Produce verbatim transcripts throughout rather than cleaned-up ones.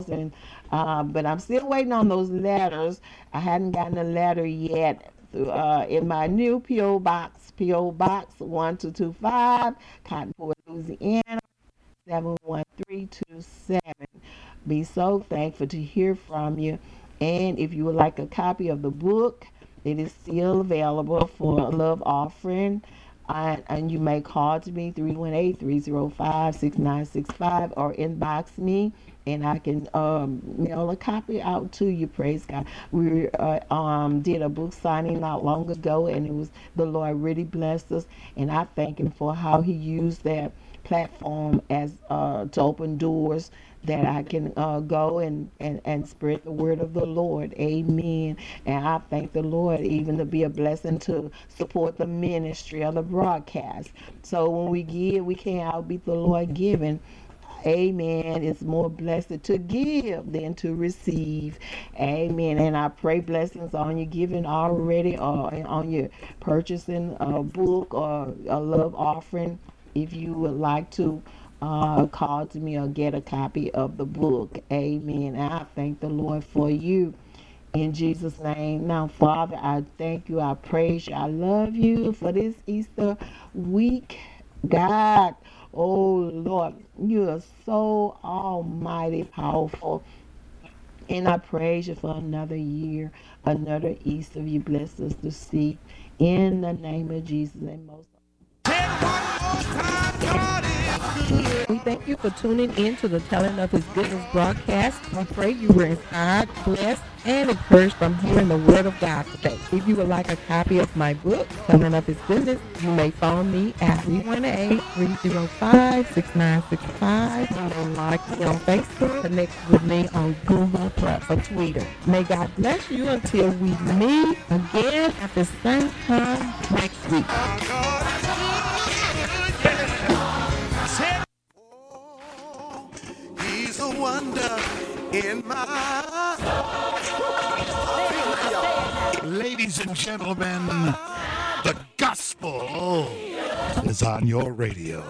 and uh, but I'm still waiting on those letters. I hadn't gotten a letter yet. Uh, in my new P O box, P O Box one two two five, Cottonwood, Louisiana seven one three two seven. Be so thankful to hear from you. And if you would like a copy of the book, it is still available for a love offering. Uh, and you may call to me three one eight, three zero five, six nine six five or inbox me and I can um, mail a copy out to you. Praise God. We uh, um, did a book signing not long ago, and it was the Lord really blessed us, and I thank Him for how He used that platform as uh, to open doors that I can uh, go and, and, and spread the word of the Lord. Amen. And I thank the Lord even to be a blessing to support the ministry of the broadcast. So when we give, we can't outbeat the Lord giving. Amen. It's more blessed to give than to receive. Amen. And I pray blessings on you giving already or on your purchasing a book or a love offering. If you would like to uh, call to me or get a copy of the book. Amen. And I thank the Lord for you. In Jesus' name. Now, Father, I thank you. I praise you. I love you for this Easter week. God, oh Lord, you are so almighty powerful. And I praise you for another year, another Easter you blessed us to see. In the name of Jesus and most. We thank you for tuning in to the Telling of His Goodness broadcast. We pray you were inspired, blessed, and encouraged from hearing the Word of God today. If you would like a copy of my book, Telling of His Goodness, you may phone me at three one eight, three zero five, six nine six five. You may like me on Facebook, connect with me on Google Plus or Twitter. May God bless you until we meet again at the same time next week. He's a wonder in my. Ladies and gentlemen, the gospel is on your radio.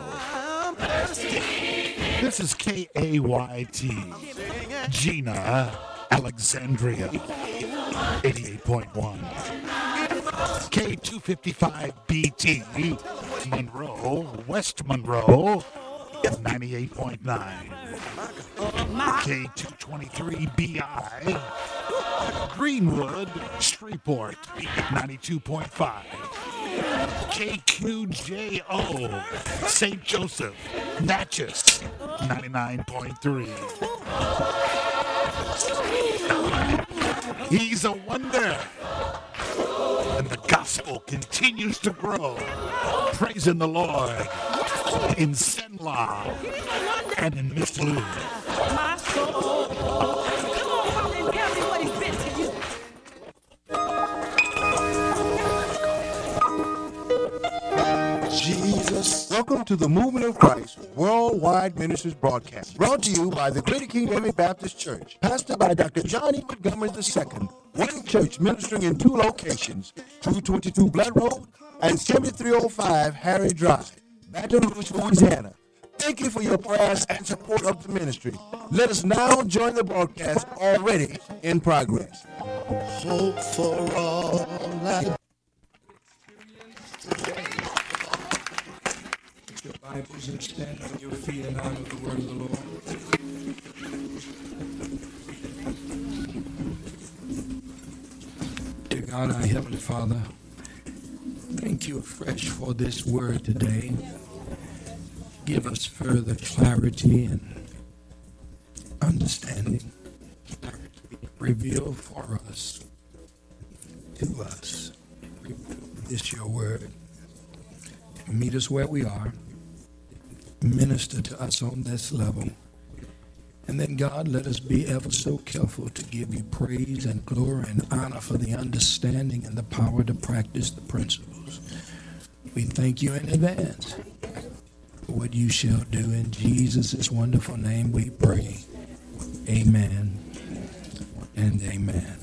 This is K A Y T, Gina, Alexandria, eighty-eight point one. K two fifty-five B T, Monroe, West Monroe, ninety-eight point nine. K two twenty-three B I, Greenwood, Shreveport, ninety-two point five. K Q J O, Saint Joseph, Natchez, ninety-nine point three. He's a wonder, and the gospel continues to grow. Praising the Lord in Senla and in Miss Lou. My soul. Come on and tell me what he's been to you. Jesus. Welcome to the Movement of Christ Worldwide Ministries broadcast, brought to you by the Greater King David Baptist Church, pastored by Doctor Johnny Montgomery the Second. One church ministering in two locations, two twenty-two Blood Road and seventy-three oh five Harry Drive, Baton Rouge, Louisiana. Thank you for your prayers and support of the ministry. Let us now join the broadcast already in progress. Hope for all life. Your Bibles and stand on your feet and honor the word of the Lord. Dear God, our Heavenly Father, thank you afresh for this word today. Give us further clarity and understanding. Reveal for us, to us, this your word. Meet us where we are. Minister to us on this level. And then, God, let us be ever so careful to give you praise and glory and honor for the understanding and the power to practice the principles. We thank you in advance for what you shall do. In Jesus' wonderful name we pray. Amen and amen.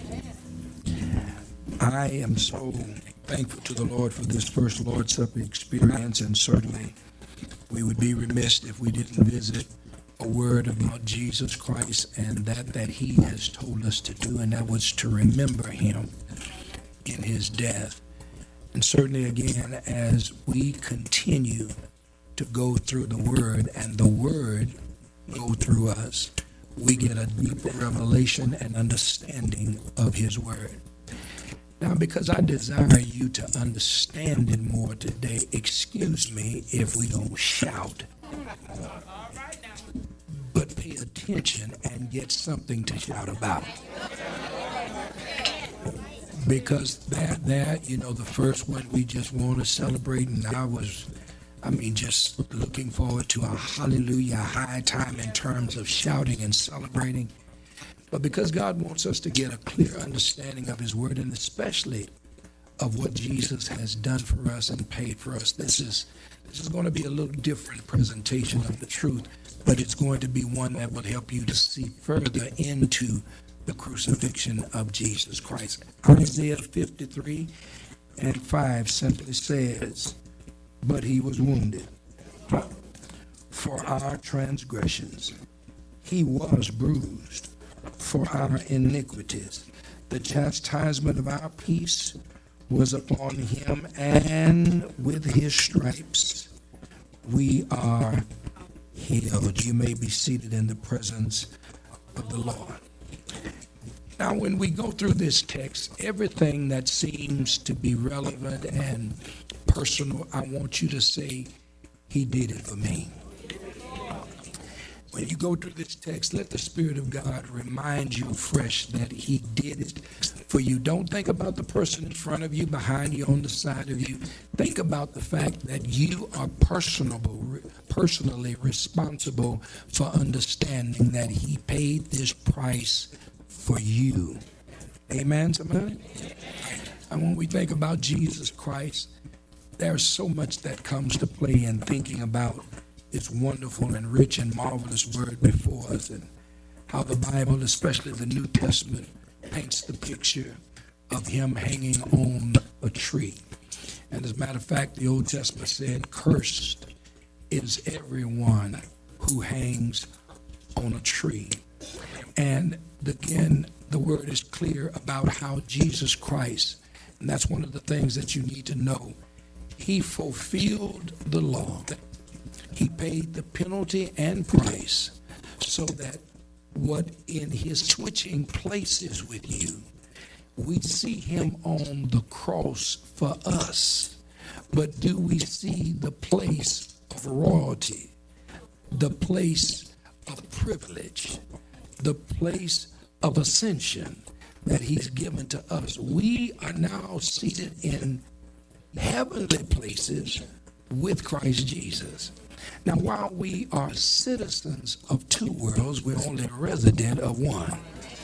I am so thankful to the Lord for this first Lord's Supper experience, and certainly we would be remiss if we didn't visit a a word about Jesus Christ and that that he has told us to do, and that was to remember him in his death. And certainly, again, as we continue to go through the word and the word go through us, we get a deeper revelation and understanding of his word. Now, because I desire you to understand it more today, excuse me if we don't shout, but pay attention and get something to shout about. Because that, that, you know, the first one we just want to celebrate, and I was, I mean, just looking forward to a hallelujah high time in terms of shouting and celebrating. But because God wants us to get a clear understanding of his word, and especially of what Jesus has done for us and paid for us, this is this is going to be a little different presentation of the truth, but it's going to be one that will help you to see further into the crucifixion of Jesus Christ. Isaiah fifty-three and five simply says, "But he was wounded for our transgressions. He was bruised for our iniquities. The chastisement of our peace was upon him, and with his stripes we are healed." You may be seated in the presence of the Lord. Now, when we go through this text, everything that seems to be relevant and personal, I want you to say, he did it for me. When you go through this text, let the Spirit of God remind you fresh that he did it for you. Don't think about the person in front of you, behind you, on the side of you. Think about the fact that you are personable, personally responsible for understanding that he paid this price for you. Amen, somebody? And when we think about Jesus Christ, there's so much that comes to play in thinking about this wonderful and rich and marvelous word before us, and how the Bible, especially the New Testament, paints the picture of him hanging on a tree. And as a matter of fact, the Old Testament said, "Cursed is everyone who hangs on a tree." And again, the word is clear about how Jesus Christ, and that's one of the things that you need to know, he fulfilled the law. He paid the penalty and price so that what in his switching places with you, we see him on the cross for us. But do we see the place of royalty, the place of privilege, the place of ascension that he's given to us? We are now seated in heavenly places with Christ Jesus. Now, while we are citizens of two worlds, we're only a resident of one.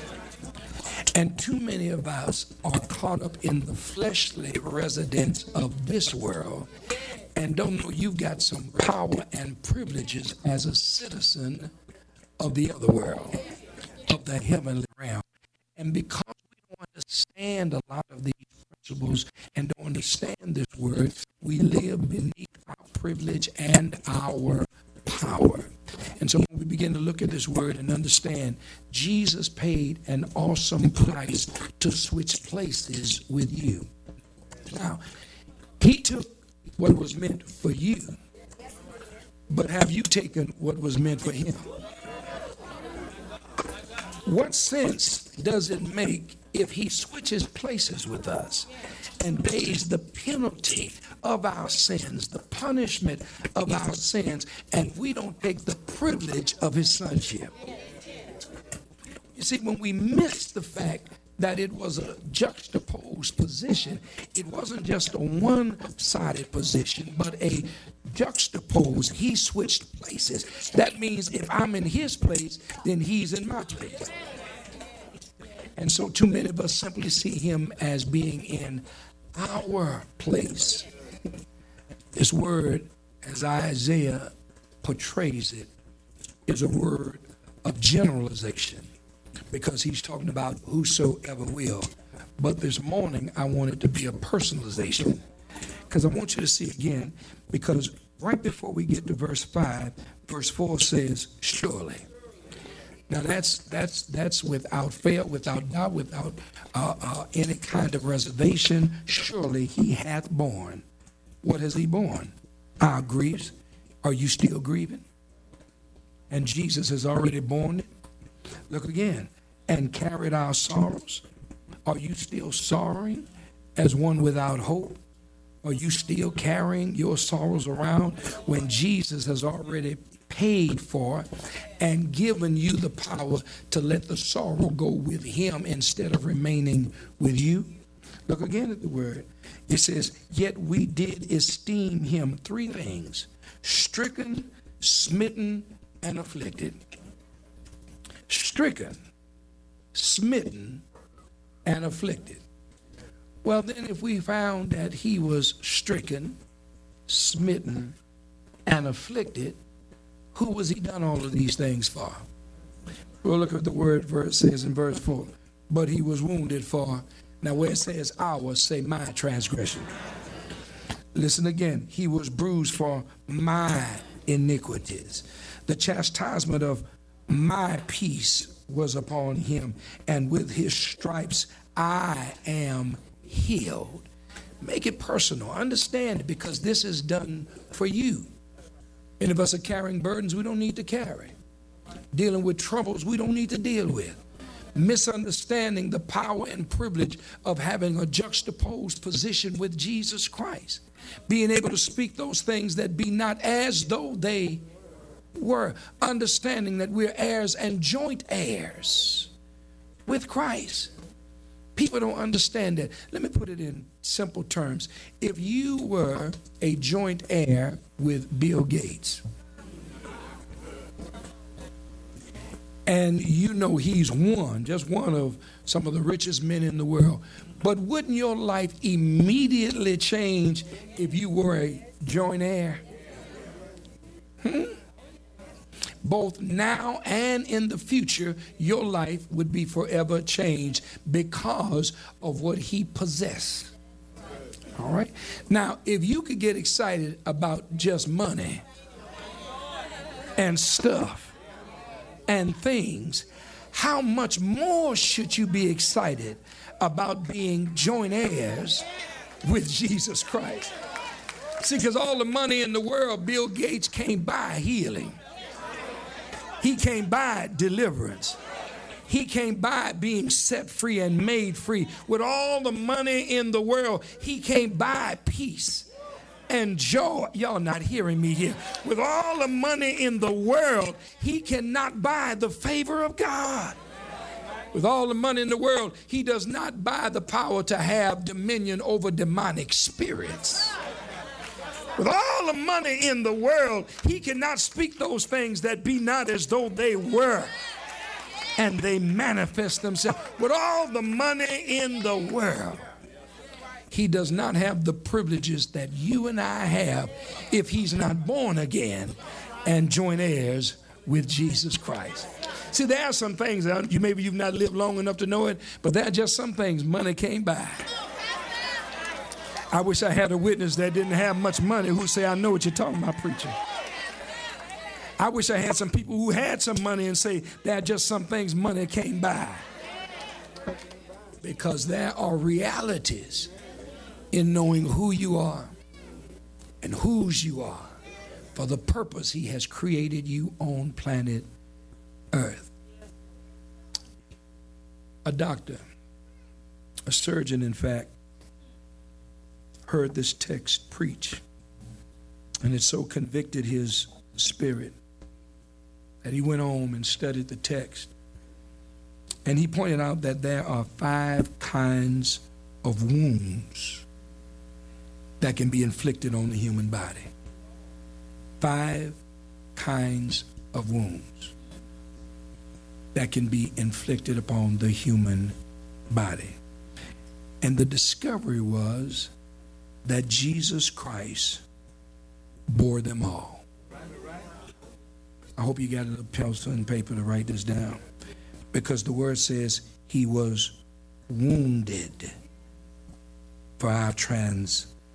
And too many of us are caught up in the fleshly residence of this world and don't know you've got some power and privileges as a citizen of the other world, of the heavenly realm. And because we don't understand a lot of these principles and don't understand this word, we live beneath our privilege and our power. And so when we begin to look at this word and understand, Jesus paid an awesome price to switch places with you. Now, he took what was meant for you, but have you taken what was meant for him? What sense does it make if he switches places with us and pays the penalty of our sins, the punishment of our sins, and we don't take the privilege of his sonship? You see, when we miss the fact that it was a juxtaposed position, it wasn't just a one-sided position, but a juxtaposed. He switched places. That means if I'm in his place, then he's in my place. And so too many of us simply see him as being in our place. This word, as Isaiah portrays it, is a word of generalization, because he's talking about whosoever will. But this morning, I want it to be a personalization, because I want you to see again, because right before we get to verse five, verse four says, surely. Now that's that's that's without fail, without doubt, without uh, uh, any kind of reservation. Surely he hath borne. What has he borne? Our griefs. Are you still grieving? And Jesus has already borne it. Look again. And carried our sorrows. Are you still sorrowing as one without hope? Are you still carrying your sorrows around when Jesus has already paid for and given you the power to let the sorrow go with him instead of remaining with you? Look again at the word. It says, yet we did esteem him three things: stricken, smitten, and afflicted. Stricken, smitten, and afflicted. Well, then if we found that he was stricken, smitten, and afflicted, who was he done all of these things for? Well, look at the word verse says in verse four. But he was wounded for, now where it says ours, say my transgression. Listen again. He was bruised for my iniquities. The chastisement of my peace was upon him, and with his stripes I am healed. Make it personal. Understand it, because this is done for you. Any of us are carrying burdens we don't need to carry. Dealing with troubles we don't need to deal with. Misunderstanding the power and privilege of having a juxtaposed position with Jesus Christ. Being able to speak those things that be not as though they were. Understanding that we're heirs and joint heirs with Christ. People don't understand that. Let me put it in simple terms. If you were a joint heir with Bill Gates, and you know he's one, just one of some of the richest men in the world, but wouldn't your life immediately change if you were a joint heir? Hmm? Both now and in the future, your life would be forever changed because of what he possessed. All right? Now, if you could get excited about just money and stuff and things, how much more should you be excited about being joint heirs with Jesus Christ? See, because all the money in the world, Bill Gates can't buy healing. He can't buy deliverance. He can't buy being set free and made free. With all the money in the world, he can't buy peace and joy. Y'all not hearing me here. With all the money in the world, he cannot buy the favor of God. With all the money in the world, he does not buy the power to have dominion over demonic spirits. With all the money in the world, he cannot speak those things that be not as though they were, and they manifest themselves. With all the money in the world, he does not have the privileges that you and I have if he's not born again and joint heirs with Jesus Christ. See, there are some things that you maybe you've not lived long enough to know it, but there are just some things money can't buy. I wish I had a witness that didn't have much money who say, I know what you're talking about, preacher. I wish I had some people who had some money and say, there are just some things money can't buy. Because there are realities in knowing who you are and whose you are for the purpose he has created you on planet Earth. A doctor, a surgeon, in fact, heard this text preach, and it so convicted his spirit that he went home and studied the text, and he pointed out that there are five kinds of wounds that can be inflicted on the human body. Five kinds of wounds that can be inflicted upon the human body. And the discovery was that Jesus Christ bore them all. I hope you got a little pencil and paper to write this down, because the word says he was wounded for our transgressions.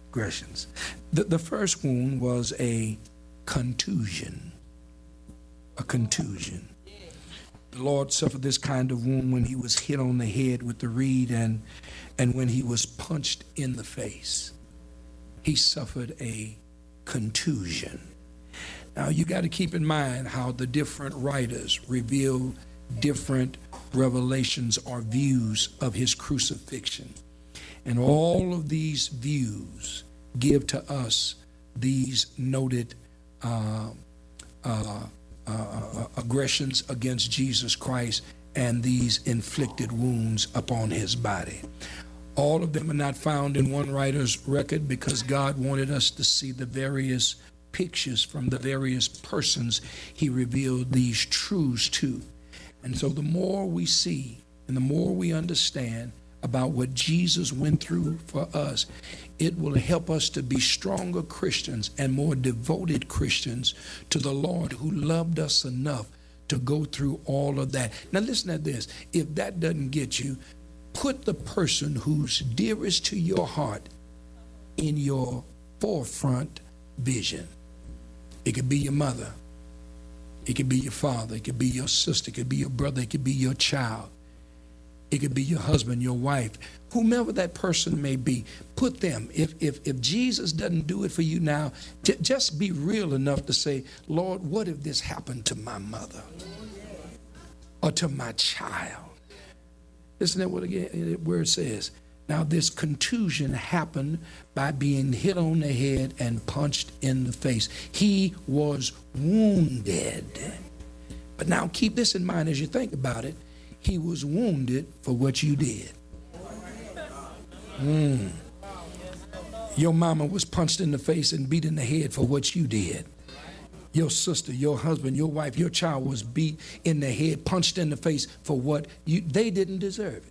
aggressions. The, the first wound was a contusion. A contusion. The Lord suffered this kind of wound when he was hit on the head with the reed and, and when he was punched in the face. He suffered a contusion. Now you got to keep in mind how the different writers reveal different revelations or views of his crucifixion. And all of these views give to us these noted uh, uh, uh, aggressions against Jesus Christ and these inflicted wounds upon his body. All of them are not found in one writer's record because God wanted us to see the various pictures from the various persons he revealed these truths to. And so the more we see and the more we understand about what Jesus went through for us, it will help us to be stronger Christians and more devoted Christians to the Lord who loved us enough to go through all of that. Now listen to this. If that doesn't get you, put the person who's dearest to your heart in your forefront vision. It could be your mother. It could be your father. It could be your sister. It could be your brother. It could be your child. It could be your husband, your wife, whomever that person may be. Put them. If if if Jesus doesn't do it for you now, j- just be real enough to say, Lord, what if this happened to my mother or to my child? Listen to what again where it says. Now this contusion happened by being hit on the head and punched in the face. He was wounded. But now keep this in mind as you think about it. He was wounded for what you did. Mm. Your mama was punched in the face and beat in the head for what you did. Your sister, your husband, your wife, your child was beat in the head, punched in the face for what you, they didn't deserve it.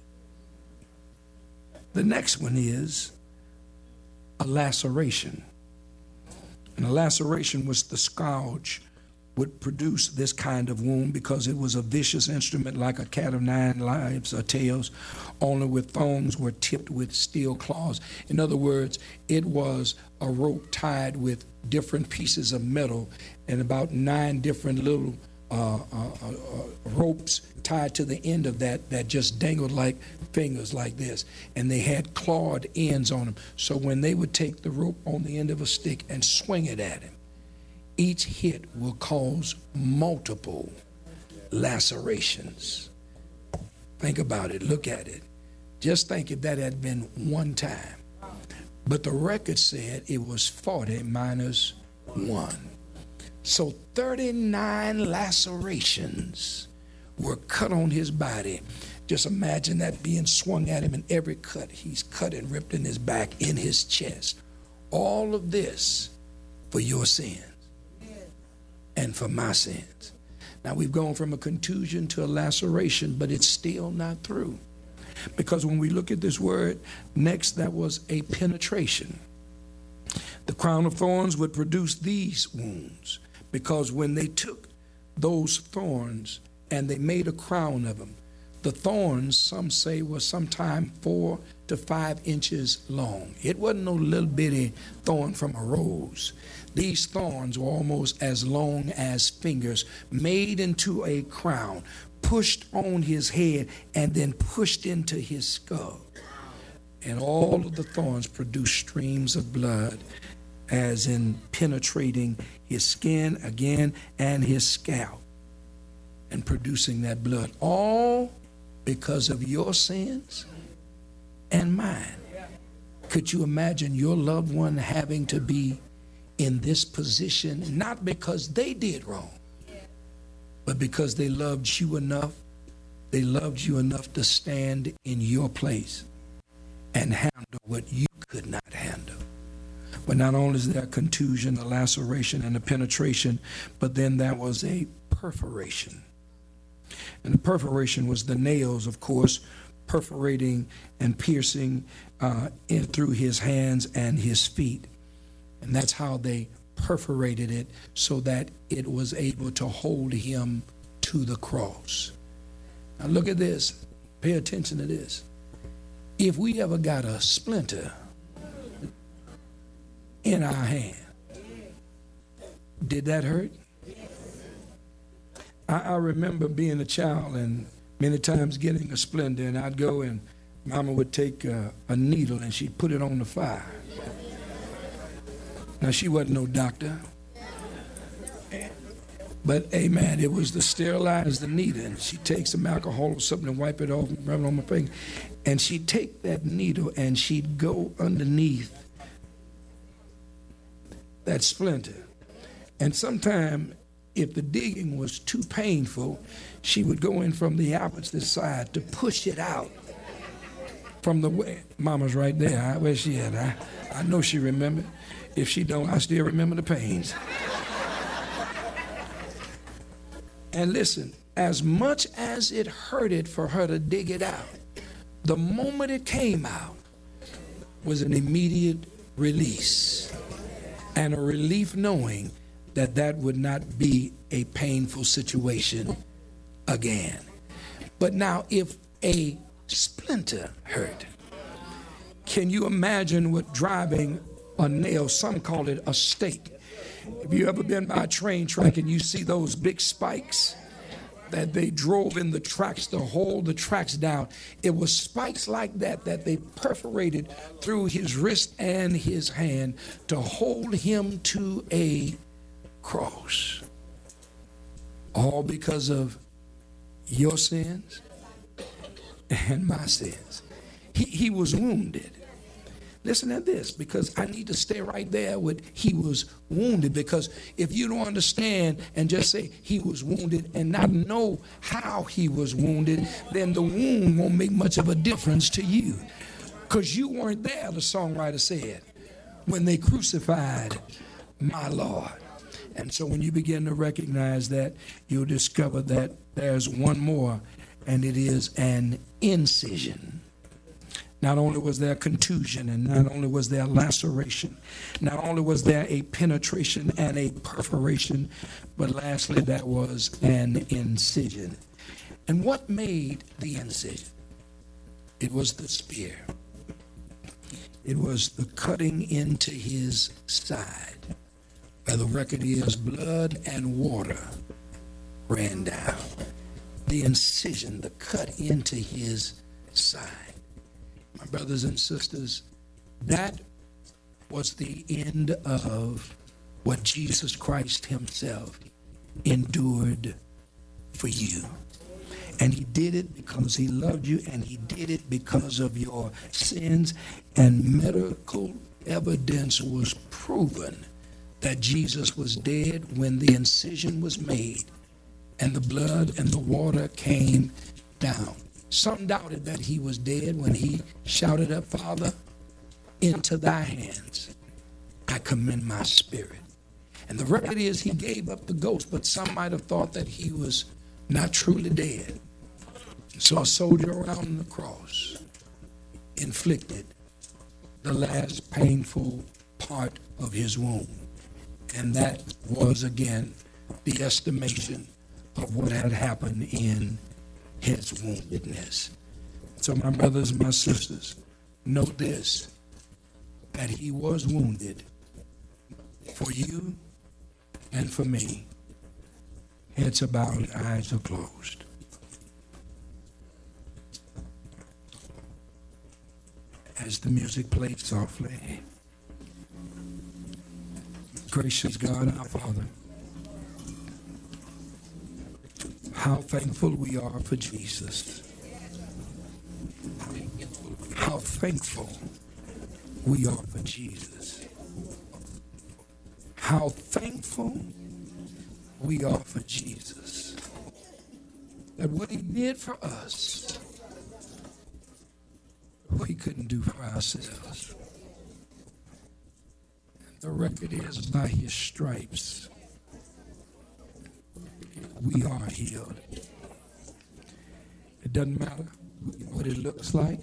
The next one is a laceration. And a laceration was the scourge would produce this kind of wound because it was a vicious instrument like a cat of nine lives or tails, only with thongs were tipped with steel claws. In other words, it was a rope tied with different pieces of metal and about nine different little uh, uh, uh, ropes tied to the end of that that just dangled like fingers like this. And they had clawed ends on them. So when they would take the rope on the end of a stick and swing it at him, each hit will cause multiple lacerations. Think about it. Look at it. Just think if that had been one time. But the record said it was forty minus one. So thirty-nine lacerations were cut on his body. Just imagine that being swung at him, and every cut he's cut and ripped in his back, in his chest. All of this for your sins and for my sins. Now we've gone from a contusion to a laceration, but it's still not through. Because when we look at this word, next that was a penetration. The crown of thorns would produce these wounds, because when they took those thorns and they made a crown of them, the thorns, some say, were sometime four to five inches long. It wasn't no little bitty thorn from a rose. These thorns were almost as long as fingers, made into a crown, pushed on his head, and then pushed into his skull. And all of the thorns produced streams of blood, as in penetrating his skin again and his scalp, and producing that blood, all because of your sins and mine. Could you imagine your loved one having to be in this position, not because they did wrong, but because they loved you enough, they loved you enough to stand in your place and handle what you could not handle. But not only is there a contusion, a laceration, and a penetration, but then there was a perforation. And the perforation was the nails, of course, perforating and piercing uh, in through his hands and his feet. And that's how they perforated it, so that it was able to hold him to the cross. Now look at this. Pay attention to this. If we ever got a splinter in our hand. Did that hurt? I, I remember being a child and many times getting a Splendor, and I'd go and Mama would take a, a needle and she'd put it on the fire. Now, she wasn't no doctor, but amen, it was to sterilize the needle. And she'd take some alcohol or something and wipe it off and rub it on my finger. And she'd take that needle and she'd go underneath that splinter. And sometime, if the digging was too painful, she would go in from the opposite side to push it out from the way. Mama's right there. Huh? Where's she at? I, I know she remembered. If she don't, I still remember the pains. And listen, as much as it hurted for her to dig it out, the moment it came out was an immediate release and a relief knowing that that would not be a painful situation again. But now, if a splinter hurt, can you imagine what driving a nail, some call it a stake. Have you ever been by a train track and you see those big spikes that they drove in the tracks to hold the tracks down? It was spikes like that that they perforated through his wrist and his hand to hold him to a cross. All because of your sins and my sins. He, he was wounded. Listen to this, because I need to stay right there with he was wounded, because if you don't understand and just say he was wounded and not know how he was wounded, then the wound won't make much of a difference to you, because you weren't there, the songwriter said, when they crucified my Lord. And so when you begin to recognize that, you'll discover that there's one more, and it is an incision. Not only was there contusion, and not only was there laceration, not only was there a penetration and a perforation, but lastly, there was an incision. And what made the incision? It was the spear. It was the cutting into his side, where the record is blood and water ran down. The incision, the cut into his side. My brothers and sisters, that was the end of what Jesus Christ himself endured for you. And he did it because he loved you, and he did it because of your sins. And medical evidence was proven that Jesus was dead when the incision was made and the blood and the water came down. Some doubted that he was dead when he shouted up, Father, into thy hands I commend my spirit. And the record is he gave up the ghost, but some might have thought that he was not truly dead. So a soldier around the cross inflicted the last painful part of his wound. And that was, again, the estimation of what had happened in his woundedness. So my brothers and my sisters, note this, that he was wounded for you and for me. Heads are bowed, eyes are closed. As the music played softly, gracious God, our Father, how thankful we are for Jesus. How thankful we are for Jesus. How thankful we are for Jesus. That what he did for us, we couldn't do for ourselves. The record is, by his stripes, we are healed. It doesn't matter what it looks like.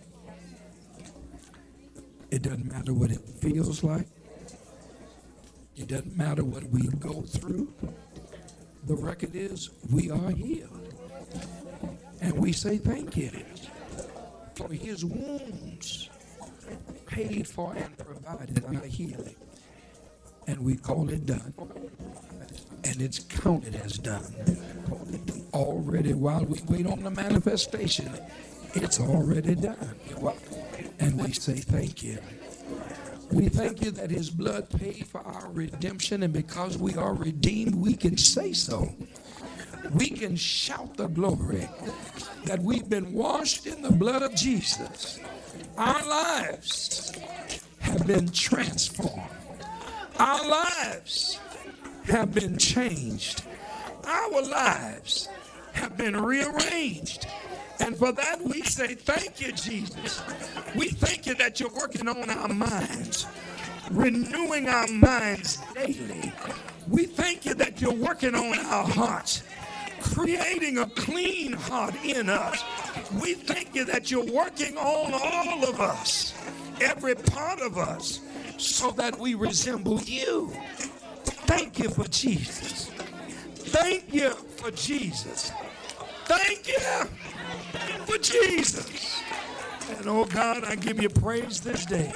It doesn't matter what it feels like. It doesn't matter what we go through. The record is, we are healed. And we say thank you. For his wounds paid for and provided our healing. and we call it done. And it's counted as done. Already, while we wait on the manifestation, it's already done. And we say thank you. We thank you that his blood paid for our redemption, and because we are redeemed, we can say so. We can shout the glory that we've been washed in the blood of Jesus. Our lives have been transformed. Our lives have been changed. Our lives have been rearranged. And for that, we say, thank you, Jesus. We thank you that you're working on our minds, renewing our minds daily. We thank you that you're working on our hearts, creating a clean heart in us. We thank you that you're working on all of us, every part of us, so that we resemble you. Thank you for Jesus. Thank you for Jesus. Thank you for Jesus. And oh God, I give you praise this day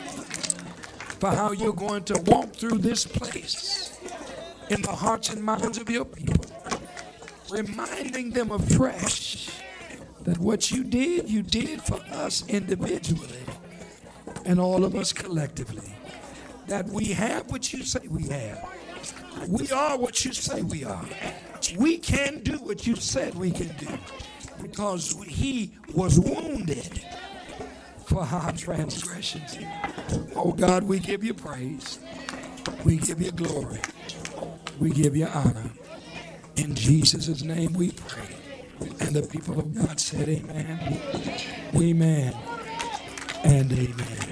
for how you're going to walk through this place in the hearts and minds of your people, reminding them afresh that what you did, you did for us individually and all of us collectively. That we have what you say we have. We are what you say we are. We can do what you said we can do because he was wounded for our transgressions. Oh God, we give you praise. We give you glory. We give you honor. In Jesus' name we pray. And the people of God said amen, amen, and amen.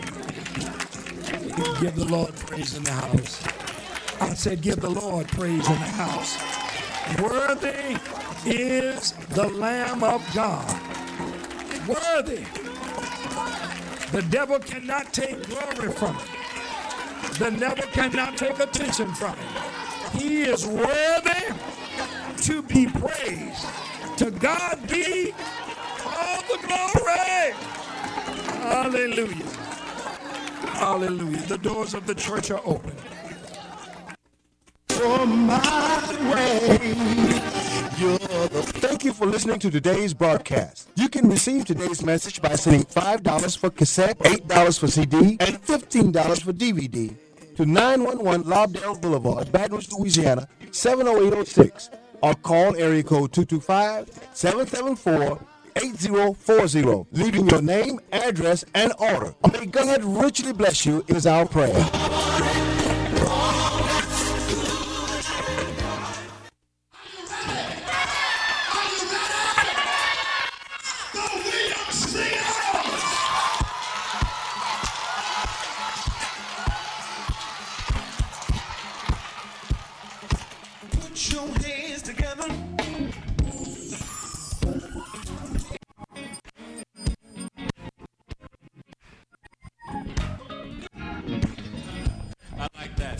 Give the Lord praise in the house. I said give the Lord praise in the house. Worthy is the Lamb of God. Worthy. The devil cannot take glory from it. The devil cannot take attention from it. He is worthy to be praised. To God be all the glory. Hallelujah. Hallelujah. The doors of the church are open. Thank you for listening to today's broadcast. You can receive today's message by sending five dollars for cassette, eight dollars for C D, and fifteen dollars for D V D to nine one one Lobdell Boulevard, Baton Rouge, Louisiana, seven oh eight oh six, or call area code two two five, seven seven four, eight zero four zero, leaving your name, address, and order. May God richly bless you is our prayer. Put your hands together. I like that.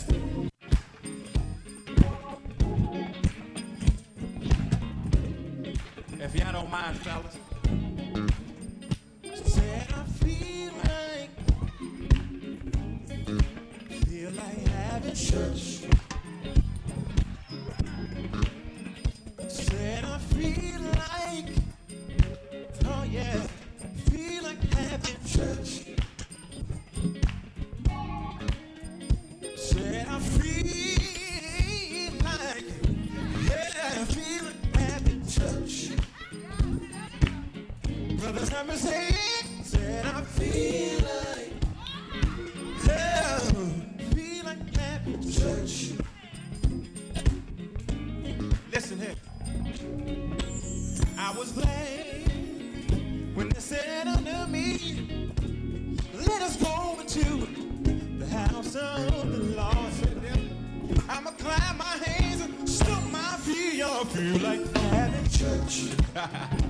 If y'all don't mind, fellas. Said I feel like, feel like having church. Said I feel like, oh yeah, feel like having church. Said I feel like, yeah, I feel like having church. Brothers, let me say it. Said I feel like, yeah, feel like having church. Listen here. I was glad when they said unto me, let us go into the house of the Lord. Said them, I'ma clap my hands and stomp my feet. Y'all feel like having church.